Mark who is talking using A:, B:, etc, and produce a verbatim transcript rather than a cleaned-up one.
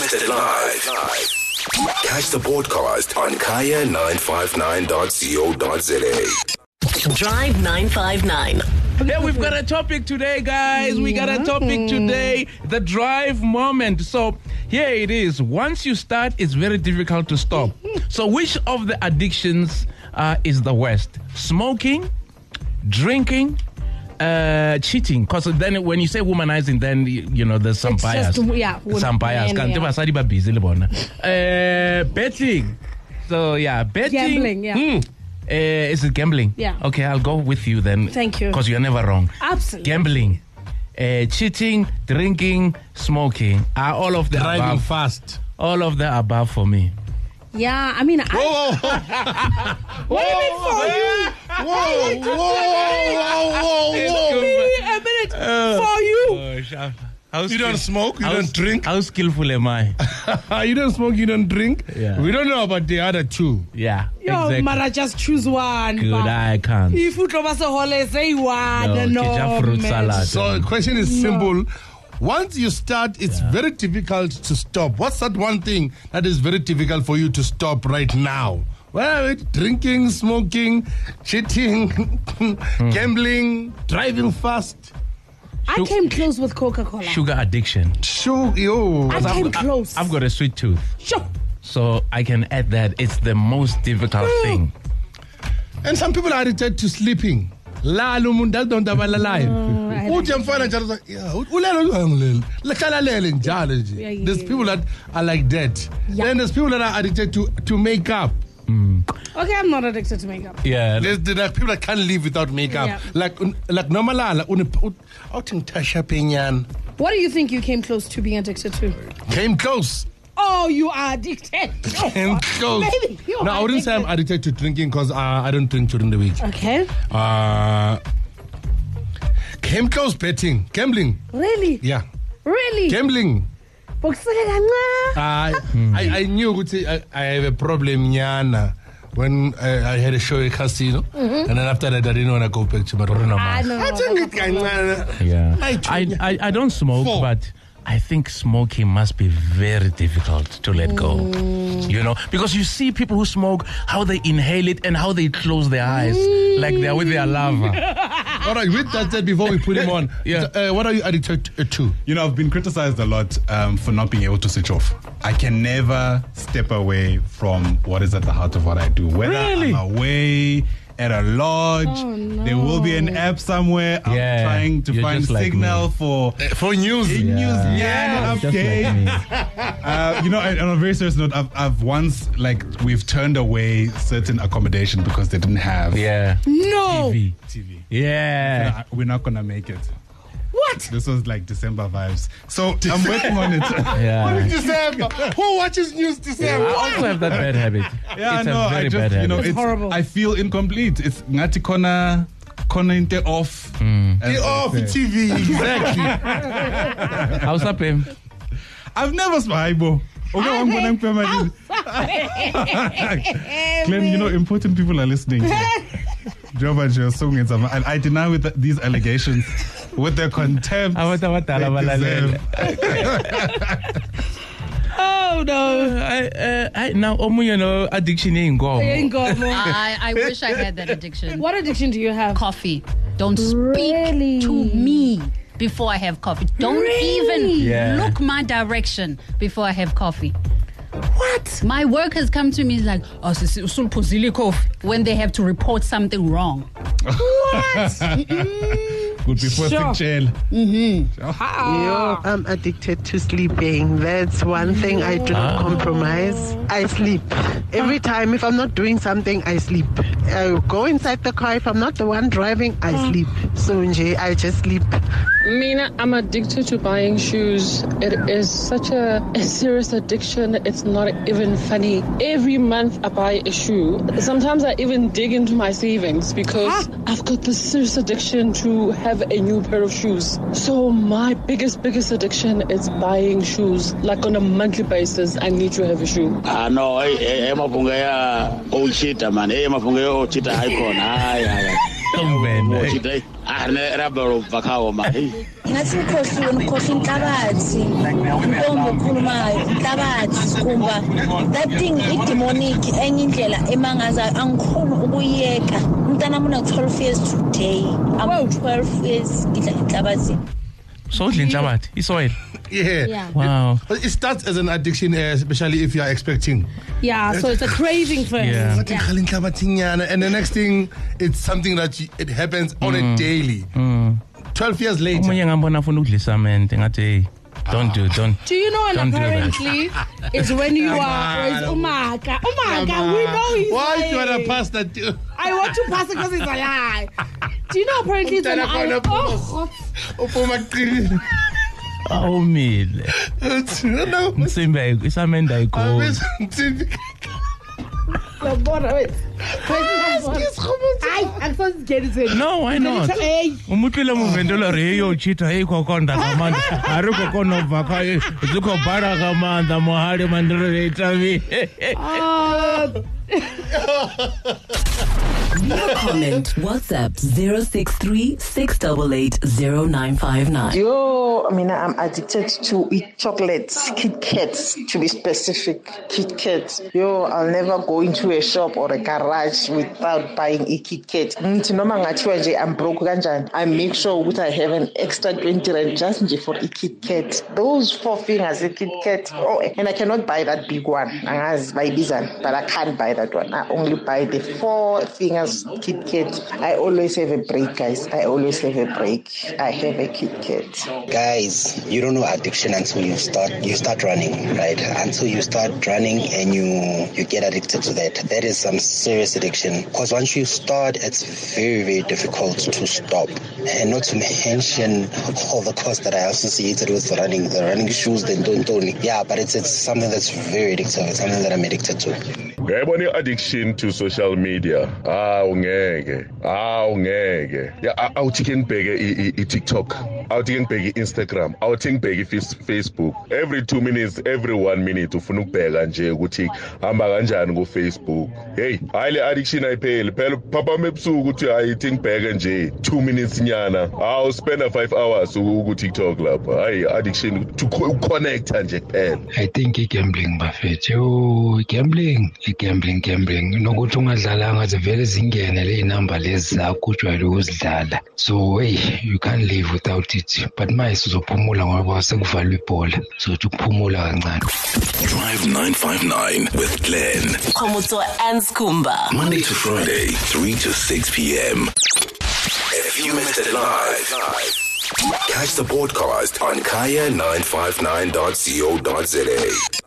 A: Broadcasted live. Catch the podcast on kaya nine five nine dot co dot za.
B: Drive nine five nine.
C: Yeah, we've got a topic today, guys. We got a topic today, the drive moment. So here it is. Once you start, it's very difficult to stop. So which of the addictions uh, is the worst? Smoking, drinking, uh, cheating? Because then when you say womanizing, then, you know, there's some
D: It's
C: bias.
D: just, yeah,
C: some bias.
D: men, yeah.
C: Uh, betting. So, yeah, betting.
D: Gambling, yeah.
C: Hmm. Uh, is it gambling?
D: Yeah.
C: Okay, I'll go with you then.
D: Thank you.
C: Because you're never wrong.
D: Absolutely.
C: Gambling, uh, cheating, drinking, smoking are all of the
E: Driving
C: above.
E: fast.
C: All of the above for me.
D: Yeah, I mean, I,
E: Whoa,
D: what do you mean for you?
E: whoa, whoa, whoa, whoa,
D: Me a minute for you.
C: How
E: You don't smoke, you
C: how,
E: don't drink.
C: How skillful am I?
E: You don't smoke, you don't drink.
C: Yeah.
E: We don't know about the other two.
C: Yeah,
D: Yo,
C: exactly.
D: Mara, just choose one.
C: Good,
D: ba.
C: I can't.
D: If you trouble a hole, say one.
C: No,
D: No,
C: ketchup fruit
D: man.
C: salad.
E: So the question is simple. Once you start, it's very difficult to stop. What's that one thing that is very difficult for you to stop right now? Well, it's drinking, smoking, cheating, gambling, driving fast.
D: I came close with Coca-Cola.
C: Sugar addiction.
E: Sure, yo.
D: I came close.
C: I've got a sweet tooth.
D: Sure.
C: So I can add that. It's the most difficult thing.
E: And some people are addicted to sleeping. La lumunda don't have a life. Uthi mfana njalo yeah ulele ulele lehlala lele njalo nje. There's people that are like that.
D: Yeah.
E: Then there's people that are addicted to to makeup.
D: Okay, I'm not addicted to makeup.
C: Yeah.
E: There's there are people that can't live without makeup.
D: Yeah.
E: Like un- like normalala un out in Tasha Penyan
D: What do you think you came close to being addicted to?
E: came close.
D: Oh, you are addicted.
E: Came close.
D: Maybe you
E: No,
D: are
E: I wouldn't say I'm
D: addicted.
E: addicted to drinking because uh, I don't drink during the week.
D: Okay.
E: Uh, came close betting, gambling.
D: Really?
E: Yeah,
D: Really?
E: gambling.
D: Bokusele kancane.
E: I, I I knew ukuthi I, I have a problem nyana when I, I had a show at casino, and then after that I didn't want to go back to my room.
D: I know.
E: I think it kancane.
C: Yeah.
E: I-
C: I, I, I don't smoke,
E: Four.
C: but I think smoking must be very difficult to let go. You know, because you see people who smoke, how they inhale it and how they close their eyes like they're with their lover.
E: All right, with that said, before we put him on,
C: Yeah.
E: uh, what are you addicted to?
F: You know, I've been criticized a lot um, for not being able to switch off. I can never step away from what is at the heart of what I do. Whether
C: Really?
F: I'm away at a lodge,
D: Oh, no.
F: there will be an app somewhere. I'm
C: Yeah,
F: trying to
C: you're
F: find
C: just like
F: signal
C: me.
F: for
E: For news.
F: news, yeah,
C: Just like
F: update.
C: me.
F: Uh, you know, and on a very serious note, I've, I've once, like, we've turned away certain accommodation because they didn't have
C: Yeah.
D: No.
C: T V.
F: T V.
C: Yeah.
F: Uh, We're not gonna make it.
D: What?
F: This was like December vibes. So I'm working on it.
C: Yeah.
E: December. Who watches news December?
C: I also have that bad habit.
F: Yeah,
C: it's
F: no,
C: a very
F: I just,
C: bad habit.
F: you know,
D: It's
F: it's,
D: horrible.
F: I feel incomplete. It's ngati kona kona inte off.
C: Mm.
F: as
E: The
F: they
E: off
F: say.
E: T V. Exactly.
C: How's up, him?
F: I've never smaibo. Okay, I'm gonna pay my Glenn, you know, important people are listening. Joba Jo song is and I deny with these allegations with their contempt.
C: Abantu abadala
F: they deserve.
C: balalela. Oh no! I, uh, I now, omu, you know, addiction ain't gone.
D: Ingomo.
G: I, I wish I had that addiction.
D: What addiction do you have?
G: Coffee. Don't speak
D: Really?
G: to me before I have coffee. Don't
D: Really?
G: even
C: Yeah.
G: look my direction before I have coffee.
D: What?
G: My work has come to me like, oh, sisi, usulphuzile coffee, when they have to report something wrong.
D: What?
F: Could be forced
D: Sure.
F: in jail.
H: Yo, I'm addicted to sleeping. That's one thing I do not compromise. I sleep. Every time, if I'm not doing something, I sleep. I go inside the car. If I'm not the one driving, I sleep. So, nje, I just sleep.
I: Mina, I'm addicted to buying shoes. It is such a, a serious addiction. It's not even funny. Every month I buy a shoe. Sometimes I even dig into my savings because I've got this serious addiction to have a new pair of shoes. So my biggest, biggest addiction is buying shoes. Like on a monthly basis, I need to have a shoe.
J: Ah no, eh eh mapunga ya ochita man. Eh mapunga ya ochita haikona. Ay ay.
C: Come, man.
J: Ochita. Ah ne rabero bakawo man.
K: ngathi ukhohliwe ukhohla inhlabathi intombi ekhulumayo inhlabathi sikhumba that thing idemonic enye indlela emangazayo angikhona ukuyeka umntana mina twelve years today I'm twelve years ngidla inhlabathi.
C: So udla inhlabathi isoil.
E: Yeah.
G: Yeah.
C: Wow.
E: But it starts as an addiction, uh, especially if you are expecting.
D: Yeah, so it's a craving first.
C: Yeah.
D: Yeah.
E: And the next thing, it's something that you, it happens on a daily.
C: Mm.
E: twelve years later.
C: Omunye ngambona afuna ukudla isamente ngathi hey, don't do don't.
D: Do you know
C: Don't
D: an
C: do that.
D: apparently it's when you are is umaka. Umaka, we know he's
E: Why
D: lying.
E: do you want to pass that to?
D: I want to pass it because it's a lie. Do you know apparently it's an
E: Umntana khona
D: oh,
E: uphuma qini.
C: Awumile.
E: No.
C: Msimbe isamende ayikho. No, why not? Umutlile muvendela reyo chita hey kokonda kamanda. Ari kokono vaka hey zuko bara kamanda mohale mandere itavi.
B: Your comment, WhatsApp zero six three six eight eight zero nine five nine.
H: Yo, I mean, I'm addicted to eat chocolates, Kit Kats, to be specific, Kit Kats. Yo, I'll never go into a shop or a garage without buying a Kit Kat. Ngithi noma ngathiwa nje I'm broke kanjani, I make sure that I have an extra twenty rand just nje for a Kit Kat. Those four fingers a Kit Kat. Oh, and I cannot buy that big one. Angazi buy bizan, but I can't buy that one. I only buy the four fingers Kit Kat. I always have a break, guys. I always have a break. I have a Kit Kat.
L: Guys, you don't know addiction until you start you start running, right? Until you start running and you you get addicted to that. That is some serious addiction. Because once you start, it's very, very difficult to stop. And not to mention all the costs that are associated with running, the running shoes, the don't don't. Yeah, but it's it's something that's very addictive. It's something that I'm addicted to.
M: Ngayibona addiction to social media. Ah, ungeke. Ah, ungeke. Yeah, awuthi ke ngibheke i-TikTok. Awuthi ke ngibheke i-Instagram. Awuthi ngibheke i-Facebook. Every two minutes, every one minute ufuna ukubheka nje ukuthi hamba kanjani ku Facebook. Hey, hayi le addiction ayipheli. Phela papa mebusuku ukuthi hayi ithi ngibheke nje two minutes nyana. Awu spend five hours ku TikTok lapha. Hayi addiction to connect nje kuphela.
N: I think i-gambling bafethu. Yo, gambling, i-gambling, gambling. Nokuthi ungadlalanga vele zingene le number lezi zakho ujwayele ukuzidlala. So hey, you can't live without it. But manje uzophumula ngoba sekuvalwa ibhola. So ukuphumula kancane.
A: Drive nine five nine with Glenn.
B: Khomotso and Skumba.
A: Monday to Friday, three to six p.m. If you missed it live, catch the podcast on kaya nine five nine dot co dot za.